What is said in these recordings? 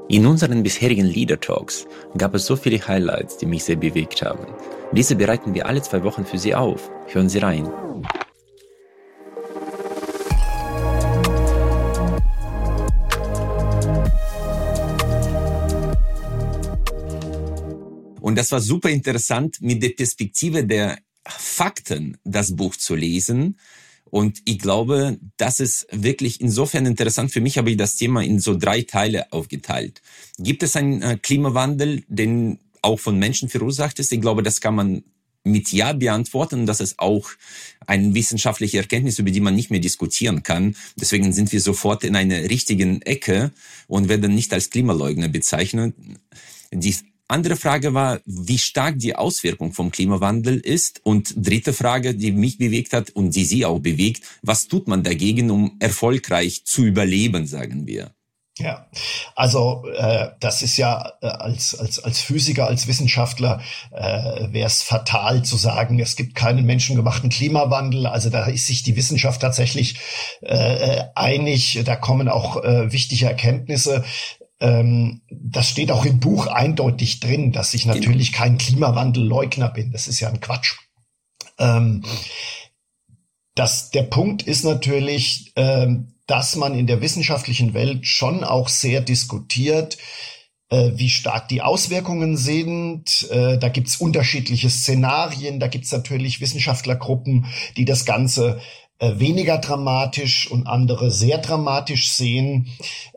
In unseren bisherigen Leader Talks gab es so viele Highlights, die mich sehr bewegt haben. Diese bereiten wir alle 2 Wochen für Sie auf. Hören Sie rein. Und das war super interessant, mit der Perspektive der Fakten das Buch zu lesen. Und ich glaube, das ist wirklich insofern interessant. Für mich habe ich das Thema in so 3 Teile aufgeteilt. Gibt es einen Klimawandel, den auch von Menschen verursacht ist? Ich glaube, das kann man mit Ja beantworten. Das ist auch eine wissenschaftliche Erkenntnis, über die man nicht mehr diskutieren kann. Deswegen sind wir sofort in einer richtigen Ecke und werden nicht als Klimaleugner bezeichnet. Die andere Frage war, wie stark die Auswirkung vom Klimawandel ist. Und dritte Frage, die mich bewegt hat und die Sie auch bewegt, was tut man dagegen, um erfolgreich zu überleben, sagen wir? Ja, also das ist ja als Physiker, als Wissenschaftler wäre es fatal zu sagen, es gibt keinen menschengemachten Klimawandel. Also da ist sich die Wissenschaft tatsächlich einig. Da kommen auch wichtige Erkenntnisse. Das steht auch im Buch eindeutig drin, dass ich natürlich kein Klimawandelleugner bin. Das ist ja ein Quatsch. Der Punkt ist natürlich, dass man in der wissenschaftlichen Welt schon auch sehr diskutiert, wie stark die Auswirkungen sind. Da gibt's unterschiedliche Szenarien. Da gibt's natürlich Wissenschaftlergruppen, die das Ganze weniger dramatisch und andere sehr dramatisch sehen.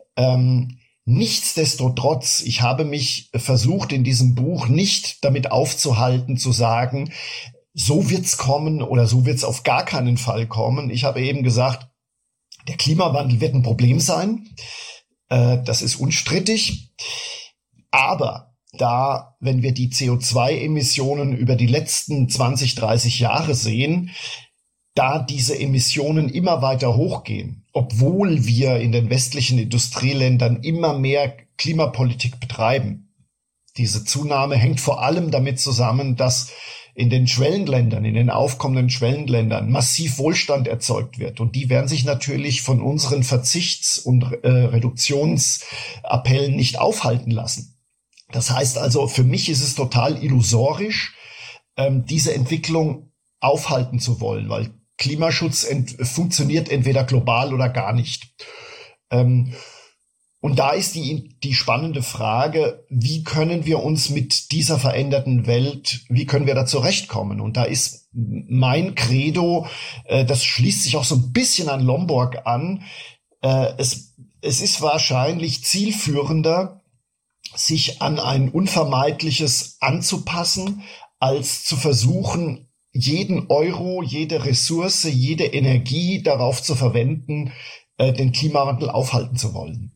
Nichtsdestotrotz, ich habe mich versucht, in diesem Buch nicht damit aufzuhalten, zu sagen, so wird's kommen oder so wird's auf gar keinen Fall kommen. Ich habe eben gesagt, der Klimawandel wird ein Problem sein. Das ist unstrittig. Aber wenn wir die CO2-Emissionen über die letzten 20, 30 Jahre sehen, da diese Emissionen immer weiter hochgehen, obwohl wir in den westlichen Industrieländern immer mehr Klimapolitik betreiben. Diese Zunahme hängt vor allem damit zusammen, dass in den Schwellenländern, in den aufkommenden Schwellenländern massiv Wohlstand erzeugt wird. Und die werden sich natürlich von unseren Verzichts- und Reduktionsappellen nicht aufhalten lassen. Das heißt also, für mich ist es total illusorisch, diese Entwicklung aufhalten zu wollen, weil Klimaschutz funktioniert entweder global oder gar nicht. Und da ist die spannende Frage, wie können wir uns mit dieser veränderten Welt, wie können wir da zurechtkommen? Und da ist mein Credo, das schließt sich auch so ein bisschen an Lomborg an, es ist wahrscheinlich zielführender, sich an ein Unvermeidliches anzupassen, als zu versuchen, jeden Euro, jede Ressource, jede Energie darauf zu verwenden, den Klimawandel aufhalten zu wollen.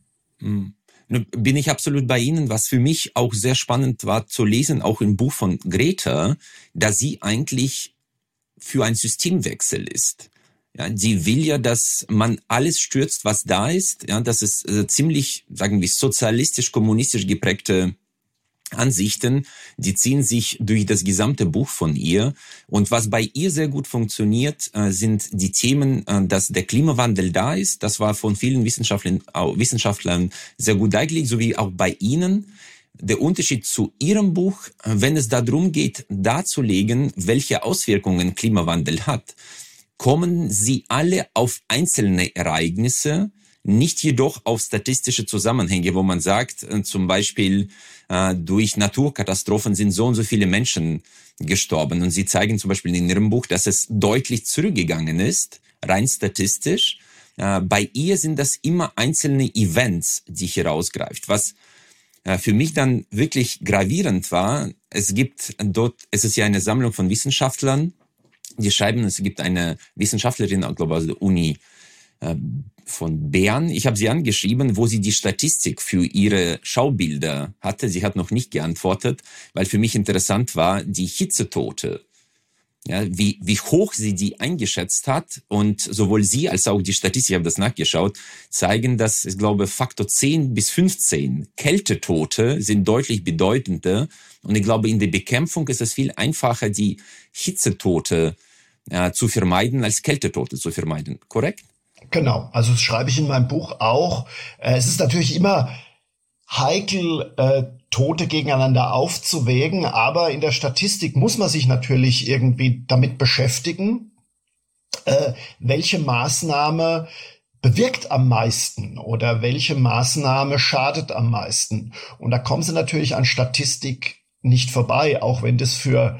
Bin ich absolut bei Ihnen, was für mich auch sehr spannend war zu lesen, auch im Buch von Greta, dass sie eigentlich für einen Systemwechsel ist. Ja, sie will ja, dass man alles stürzt, was da ist. Ja, das ist ziemlich, sagen wir, sozialistisch-kommunistisch geprägte Ansichten, die ziehen sich durch das gesamte Buch von ihr. Und was bei ihr sehr gut funktioniert, sind die Themen, dass der Klimawandel da ist. Das war von vielen Wissenschaftlern sehr gut dargelegt, sowie auch bei Ihnen. Der Unterschied zu Ihrem Buch, wenn es darum geht, darzulegen, welche Auswirkungen Klimawandel hat, kommen Sie alle auf einzelne Ereignisse, nicht jedoch auf statistische Zusammenhänge, wo man sagt, zum Beispiel durch Naturkatastrophen sind so und so viele Menschen gestorben. Und Sie zeigen zum Beispiel in Ihrem Buch, dass es deutlich zurückgegangen ist, rein statistisch. Bei ihr sind das immer einzelne Events, die hier rausgreift. Was für mich dann wirklich gravierend war, es ist ja eine Sammlung von Wissenschaftlern, die schreiben, es gibt eine Wissenschaftlerin, ich glaube aus der Uni von Bern. Ich habe sie angeschrieben, wo sie die Statistik für ihre Schaubilder hatte. Sie hat noch nicht geantwortet, weil für mich interessant war, die Hitzetote. Ja, wie hoch sie die eingeschätzt hat. Und sowohl sie als auch die Statistik, ich habe das nachgeschaut, zeigen, dass, ich glaube, Faktor 10 bis 15 Kältetote sind deutlich bedeutender. Und ich glaube, in der Bekämpfung ist es viel einfacher, die Hitzetote zu vermeiden, als Kältetote zu vermeiden. Korrekt? Genau, also das schreibe ich in meinem Buch auch. Es ist natürlich immer heikel, Tote gegeneinander aufzuwägen, aber in der Statistik muss man sich natürlich irgendwie damit beschäftigen, welche Maßnahme bewirkt am meisten oder welche Maßnahme schadet am meisten. Und da kommen Sie natürlich an Statistik nicht vorbei, auch wenn das für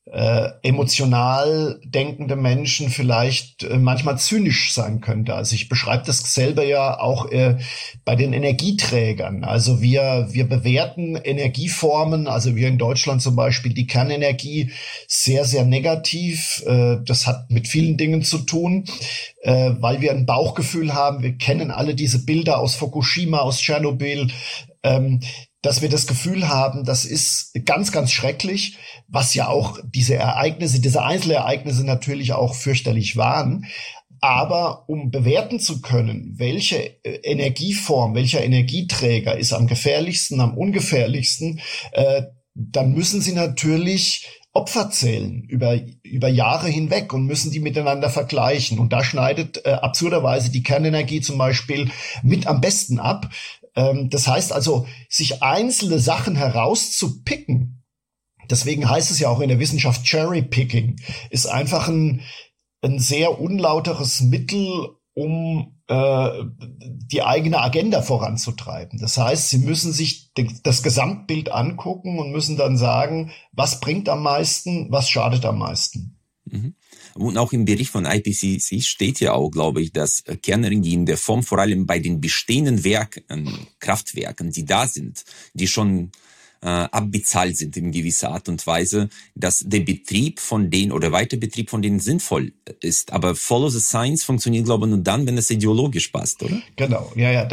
emotional denkende Menschen vielleicht manchmal zynisch sein könnte. Also ich beschreibe das selber ja auch bei den Energieträgern. Also wir bewerten Energieformen, also wir in Deutschland zum Beispiel die Kernenergie sehr, sehr negativ. Das hat mit vielen Dingen zu tun, weil wir ein Bauchgefühl haben. Wir kennen alle diese Bilder aus Fukushima, aus Tschernobyl, dass wir das Gefühl haben, das ist ganz, ganz schrecklich, was ja auch diese Einzelereignisse natürlich auch fürchterlich waren. Aber um bewerten zu können, welche Energieform, welcher Energieträger ist am gefährlichsten, am ungefährlichsten, dann müssen Sie natürlich Opfer zählen über Jahre hinweg und müssen die miteinander vergleichen. Und da schneidet absurderweise die Kernenergie zum Beispiel mit am besten ab. Das heißt also, sich einzelne Sachen herauszupicken, deswegen heißt es ja auch in der Wissenschaft Cherry-Picking, ist einfach ein sehr unlauteres Mittel, um die eigene Agenda voranzutreiben. Das heißt, Sie müssen sich das Gesamtbild angucken und müssen dann sagen, was bringt am meisten, was schadet am meisten. Mhm. Und auch im Bericht von IPCC steht ja auch, glaube ich, dass Kernenergie in der Form vor allem bei den bestehenden Kraftwerken, die da sind, die schon abbezahlt sind in gewisser Art und Weise, dass der Betrieb von denen oder Weiterbetrieb von denen sinnvoll ist. Aber Follow the Science funktioniert, glaube ich, nur dann, wenn es ideologisch passt, oder? Genau, ja,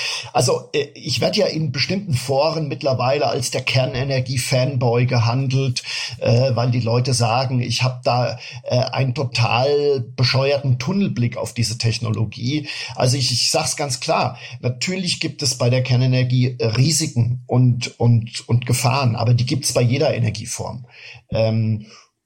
ich werde ja in bestimmten Foren mittlerweile als der Kernenergie-Fanboy gehandelt, weil die Leute sagen, ich habe da einen total bescheuerten Tunnelblick auf diese Technologie. Also ich sag's ganz klar, natürlich gibt es bei der Kernenergie Risiken und Gefahren, aber die gibt's bei jeder Energieform. Wenn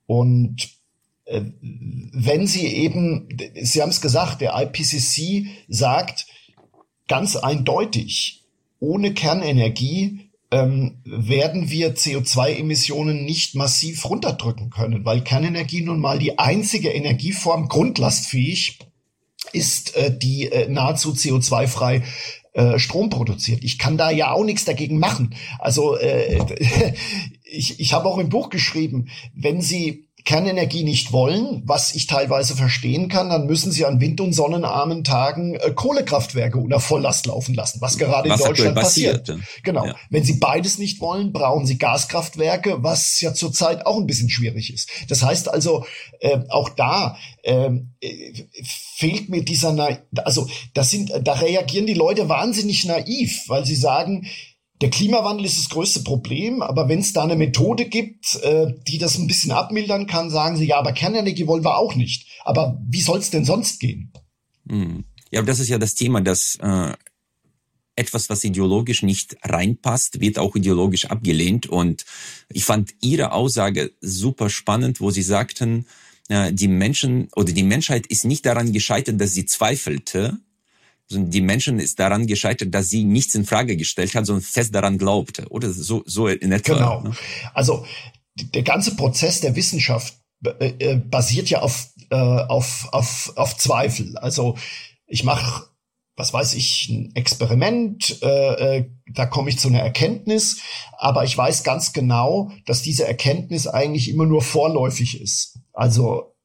Sie eben, Sie haben es gesagt, der IPCC sagt ganz eindeutig, ohne Kernenergie werden wir CO2-Emissionen nicht massiv runterdrücken können, weil Kernenergie nun mal die einzige Energieform grundlastfähig ist, die nahezu CO2-frei Strom produziert. Ich kann da ja auch nichts dagegen machen. Also ich habe auch im Buch geschrieben, wenn Sie Kernenergie nicht wollen, was ich teilweise verstehen kann, dann müssen Sie an wind- und sonnenarmen Tagen Kohlekraftwerke unter Volllast laufen lassen, was gerade in Deutschland passiert. Genau. Ja. Wenn Sie beides nicht wollen, brauchen Sie Gaskraftwerke, was ja zurzeit auch ein bisschen schwierig ist. Das heißt also, auch da fehlt mir da reagieren die Leute wahnsinnig naiv, weil sie sagen, der Klimawandel ist das größte Problem, aber wenn es da eine Methode gibt, die das ein bisschen abmildern kann, sagen sie, ja, aber Kernenergie wollen wir auch nicht. Aber wie soll es denn sonst gehen? Ja, aber das ist ja das Thema, dass etwas, was ideologisch nicht reinpasst, wird auch ideologisch abgelehnt. Und ich fand Ihre Aussage super spannend, wo Sie sagten, die Menschen oder die Menschheit ist nicht daran gescheitert, dass sie zweifelte, sondern die Menschen ist daran gescheitert, dass sie nichts in Frage gestellt hat, sondern fest daran glaubte. Oder so in etwa. Genau. Ne? Also der ganze Prozess der Wissenschaft basiert ja auf Zweifel. Also ich mache, was weiß ich, ein Experiment, da komme ich zu einer Erkenntnis, aber ich weiß ganz genau, dass diese Erkenntnis eigentlich immer nur vorläufig ist. Also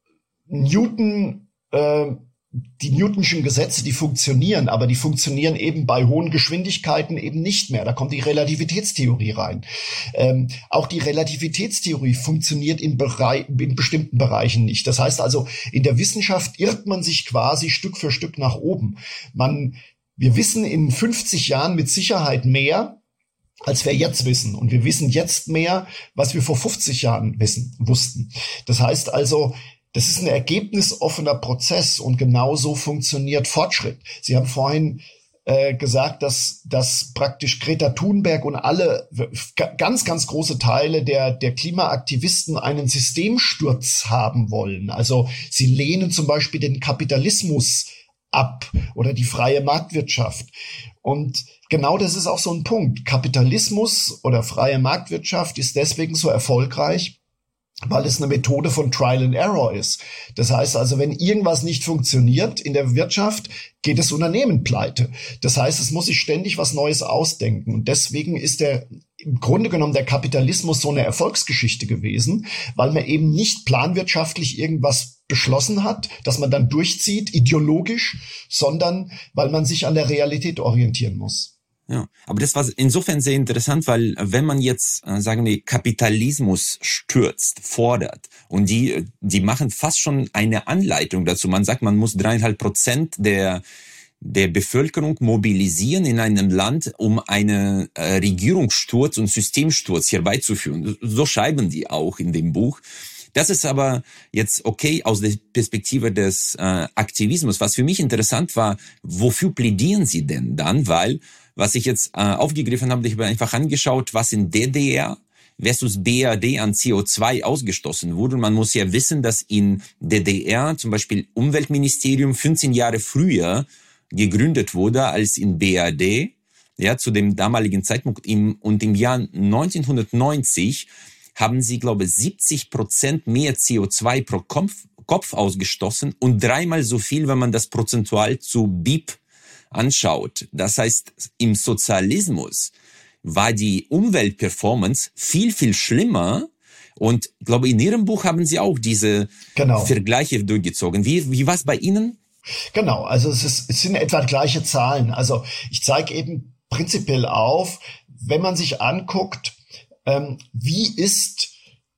die Newtonschen Gesetze, die funktionieren, aber die funktionieren eben bei hohen Geschwindigkeiten eben nicht mehr. Da kommt die Relativitätstheorie rein. Auch die Relativitätstheorie funktioniert in bestimmten Bereichen nicht. Das heißt also, in der Wissenschaft irrt man sich quasi Stück für Stück nach oben. Wir wissen in 50 Jahren mit Sicherheit mehr, als wir jetzt wissen. Und wir wissen jetzt mehr, was wir vor 50 Jahren wussten. Das heißt also, das ist ein ergebnisoffener Prozess und genau so funktioniert Fortschritt. Sie haben vorhin gesagt, dass praktisch Greta Thunberg und alle ganz, ganz große Teile der Klimaaktivisten einen Systemsturz haben wollen. Also sie lehnen zum Beispiel den Kapitalismus ab oder die freie Marktwirtschaft. Und genau das ist auch so ein Punkt. Kapitalismus oder freie Marktwirtschaft ist deswegen so erfolgreich, weil es eine Methode von Trial and Error ist. Das heißt also, wenn irgendwas nicht funktioniert in der Wirtschaft, geht das Unternehmen pleite. Das heißt, es muss sich ständig was Neues ausdenken. Und deswegen ist im Grunde genommen der Kapitalismus so eine Erfolgsgeschichte gewesen, weil man eben nicht planwirtschaftlich irgendwas beschlossen hat, dass man dann durchzieht, ideologisch, sondern weil man sich an der Realität orientieren muss. Ja, aber das war insofern sehr interessant, weil wenn man jetzt, sagen wir, Kapitalismus stürzt, fordert und die machen fast schon eine Anleitung dazu. Man sagt, man muss 3,5% der Bevölkerung mobilisieren in einem Land, um einen Regierungssturz und Systemsturz herbeizuführen. So schreiben die auch in dem Buch. Das ist aber jetzt okay aus der Perspektive des Aktivismus. Was für mich interessant war, wofür plädieren sie denn dann? Weil, was ich jetzt aufgegriffen habe, ich habe einfach angeschaut, was in DDR versus BRD an CO2 ausgestoßen wurde. Und man muss ja wissen, dass in DDR zum Beispiel Umweltministerium 15 Jahre früher gegründet wurde als in BRD, ja, zu dem damaligen Zeitpunkt. Und im Jahr 1990 haben sie, glaube ich, 70% mehr CO2 pro Kopf ausgestoßen und 3-mal so viel, wenn man das prozentual zu BIP anschaut. Das heißt, im Sozialismus war die Umweltperformance viel, viel schlimmer. Und ich glaube, in Ihrem Buch haben Sie auch diese Vergleiche durchgezogen. Wie war es bei Ihnen? Genau, also es sind etwa gleiche Zahlen. Also ich zeige eben prinzipiell auf, wenn man sich anguckt, wie ist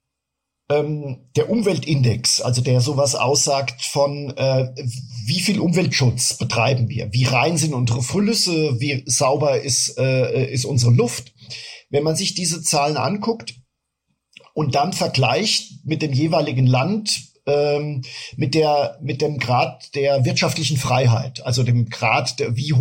der Umweltindex, also der sowas aussagt von, wie viel Umweltschutz betreiben wir, wie rein sind unsere Flüsse, wie sauber ist unsere Luft. Wenn man sich diese Zahlen anguckt und dann vergleicht mit dem jeweiligen Land, mit dem Grad der wirtschaftlichen Freiheit, also dem Grad,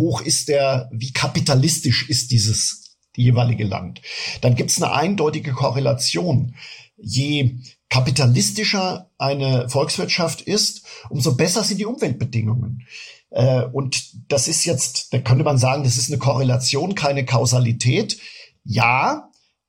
wie kapitalistisch ist die jeweilige Land, dann gibt es eine eindeutige Korrelation. Je kapitalistischer eine Volkswirtschaft ist, umso besser sind die Umweltbedingungen. Und das ist jetzt, da könnte man sagen, das ist eine Korrelation, keine Kausalität. Ja,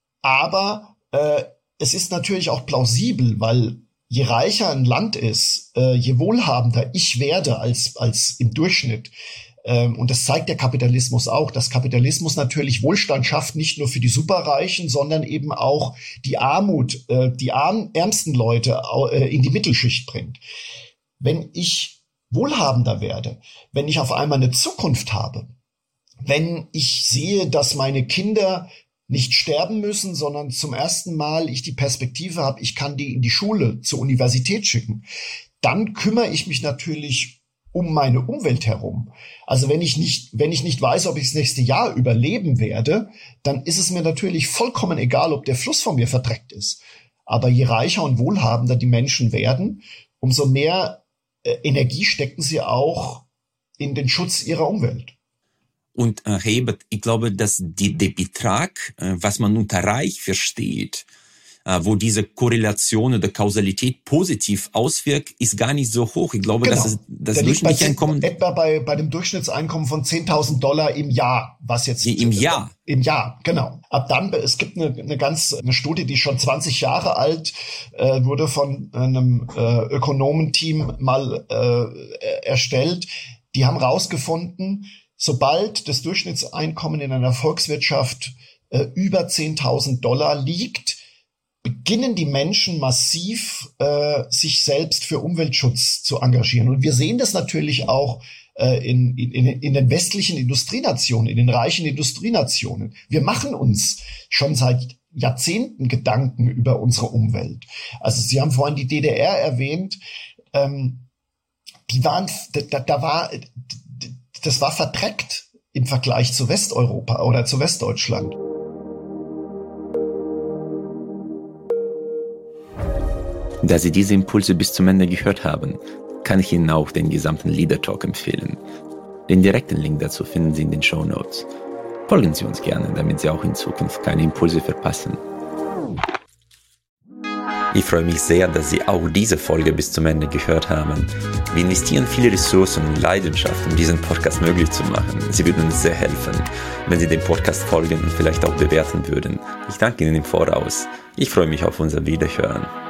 aber es ist natürlich auch plausibel, weil je reicher ein Land ist, je wohlhabender ich werde als im Durchschnitt, und das zeigt der Kapitalismus auch, dass Kapitalismus natürlich Wohlstand schafft, nicht nur für die Superreichen, sondern eben auch die Armut, die ärmsten Leute in die Mittelschicht bringt. Wenn ich wohlhabender werde, wenn ich auf einmal eine Zukunft habe, wenn ich sehe, dass meine Kinder nicht sterben müssen, sondern zum ersten Mal ich die Perspektive habe, ich kann die in die Schule, zur Universität schicken, dann kümmere ich mich natürlich um meine Umwelt herum. Also wenn ich nicht weiß, ob ich das nächste Jahr überleben werde, dann ist es mir natürlich vollkommen egal, ob der Fluss von mir verdreckt ist. Aber je reicher und wohlhabender die Menschen werden, umso mehr Energie stecken sie auch in den Schutz ihrer Umwelt. Und Herr Ebert, ich glaube, dass der Betrag, was man unter reich versteht, wo diese Korrelation oder Kausalität positiv auswirkt, ist gar nicht so hoch. Ich glaube, dass das durchschnittliche Einkommen etwa bei dem Durchschnittseinkommen von $10.000 im Jahr, was jetzt im Jahr, genau. Ab dann, es gibt eine Studie, die schon 20 Jahre alt wurde von einem Ökonomenteam mal erstellt. Die haben rausgefunden, sobald das Durchschnittseinkommen in einer Volkswirtschaft über $10.000 liegt, beginnen die Menschen massiv, sich selbst für Umweltschutz zu engagieren. Und wir sehen das natürlich auch in den westlichen Industrienationen, in den reichen Industrienationen. Wir machen uns schon seit Jahrzehnten Gedanken über unsere Umwelt. Also Sie haben vorhin die DDR erwähnt. Das war verdreckt im Vergleich zu Westeuropa oder zu Westdeutschland. Da Sie diese Impulse bis zum Ende gehört haben, kann ich Ihnen auch den gesamten Leader Talk empfehlen. Den direkten Link dazu finden Sie in den Shownotes. Folgen Sie uns gerne, damit Sie auch in Zukunft keine Impulse verpassen. Ich freue mich sehr, dass Sie auch diese Folge bis zum Ende gehört haben. Wir investieren viele Ressourcen und Leidenschaft, um diesen Podcast möglich zu machen. Sie würden uns sehr helfen, wenn Sie dem Podcast folgen und vielleicht auch bewerten würden. Ich danke Ihnen im Voraus. Ich freue mich auf unser Wiederhören.